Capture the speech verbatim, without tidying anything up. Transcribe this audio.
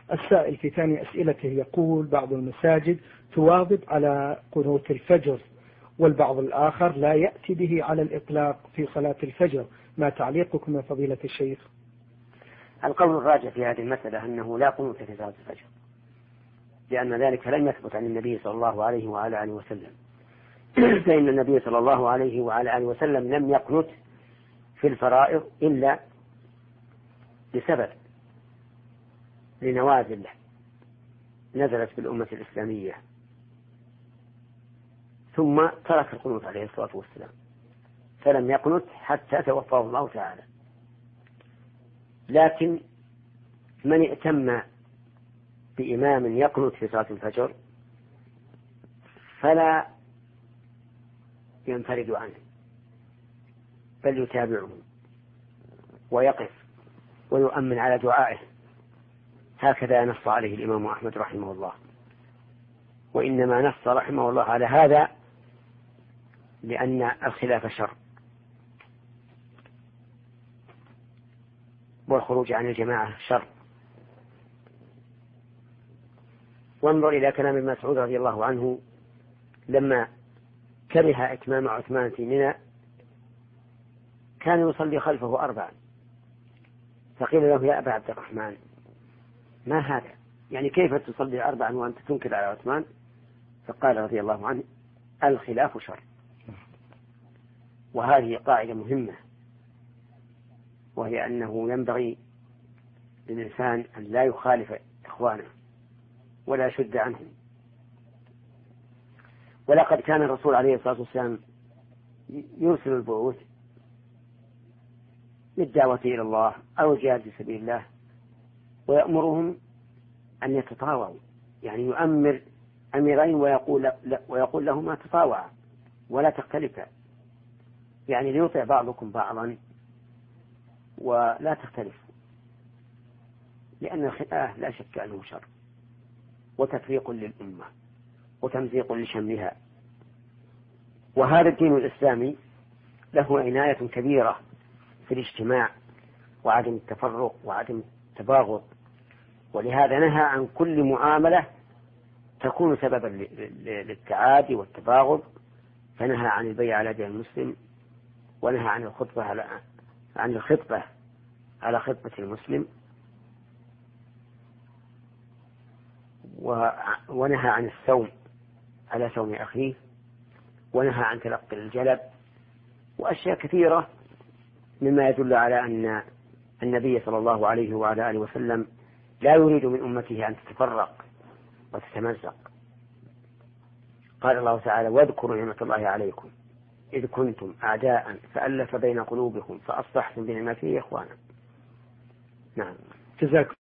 السائل في ثاني أسئلته يقول: بعض المساجد تواظب على قنوت الفجر، والبعض الآخر لا يأتي به على الإطلاق في صلاة الفجر، ما تعليقكم يا فضيلة الشيخ؟ القول الراجح في هذه المسألة أنه لا قنوت في صلاة الفجر، لأن ذلك لم يثبت عن النبي صلى الله عليه وعلى آله وسلم. فإن النبي صلى الله عليه وعلى آله وسلم لم يقنت في الفرائض إلا بسبب، لنوازل نزلت في الأمة الإسلامية، ثم ترك القنوت عليه الصلاة والسلام، فلم يقنت حتى توفاه الله تعالى. لكن من ائتم بإمام يقنت في صلاة الفجر فلا ينفرد عنه، بل يتابعه ويقف ويؤمن على دعائه، هكذا نص عليه الإمام أحمد رحمه الله. وإنما نص رحمه الله على هذا لأن الخلاف شر، والخروج عن الجماعة شر. وانظر إلى كلام ابن مسعود رضي الله عنه لما كره إتمام عثمان في منى، كان يصلي خلفه أربعا، فقيل له: يا أبا عبد الرحمن، ما هذا؟ يعني كيف تصلي أربعا وأنت تنكر على عثمان؟ فقال رضي الله عنه: الخلاف شر. وهذه قاعدة مهمة، وهي أنه ينبغي للإنسان أن لا يخالف إخوانه ولا يشد عنهم. ولقد كان الرسول عليه الصلاة والسلام يرسل البعوث للدعوة إلى الله أو الجهاد في سبيل الله، ويأمرهم أن يتطاوعوا، يعني يؤمر أميرين ويقول, ويقول لهما: تطاوعا ولا تختلفا، يعني ليطع بعضكم بعضا ولا تختلفوا، لأن الخلاف لا شك أنه شر وتفريق للأمة وتمزيق لشملها. وهذا الدين الإسلامي له عناية كبيرة في الاجتماع وعدم التفرق وعدم التباغض، ولهذا نهى عن كل معاملة تكون سببا للتعادي والتباغض، فنهى عن البيع على يد المسلم، ونهى عن الخطبة على عن الخطبة على خطبة المسلم، ونهى عن السوم على سوم أخيه، ونهى عن تلقي الجلب، وأشياء كثيرة مما يدل على أن النبي صلى الله عليه وعلى آله وسلم لا يريد من أمته أن تتفرق وتتمزق. قال الله تعالى: واذكروا نعمة الله عليكم إذ كنتم أعداء فألف بين قلوبكم فأصبحتم بنعمته إخوانا. نعم. جزاكم